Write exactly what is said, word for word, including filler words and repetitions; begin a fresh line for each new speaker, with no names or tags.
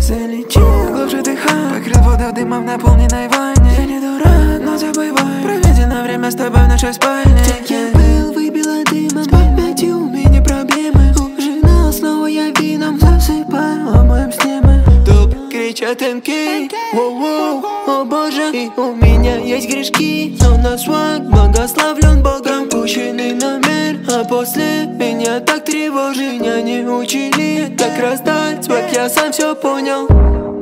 залечил, глубже дыхай, покрыл воду дымом в наполненной ванне. Я не дурак, но забывай проведено время с тобой в нашей спальне.
Так я был, выбила дымом, спать пятью, у меня проблемы. Ужинал, снова я вином засыпаю, о моем сне мы.
Топ кричат эм кей, воу-воу, о боже. И у меня есть грешки, но на сваг благословлен Богом. Пущенный номер, а после меня так тревожить. Меня не учили, так раздать сваг, я сам все понял.